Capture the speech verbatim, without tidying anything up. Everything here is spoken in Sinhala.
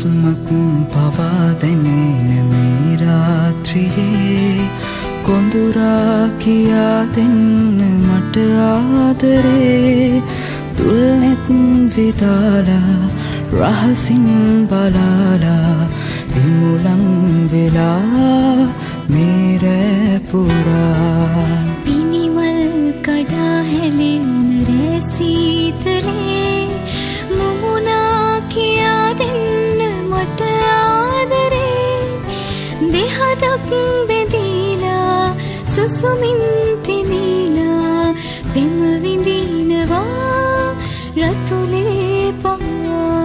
හුස්මක් පවා දැනෙන මේ රාත්‍රියේ කොඳුරා කියා දෙන්න මට ආදරේ තුල්නෙත් විදාලා රහසින් බලාලා හිමුලන් වෙලා මේ රෑ පුරා පිනිමල් කඩා හැලෙන රෑ සීතලේ මුමුණා කියා දෙන්න මට ආදරේ දෙහදක් බෙදීලා සුසුමින් තිබීලා පෙම විඳිනවා රතුලේ පා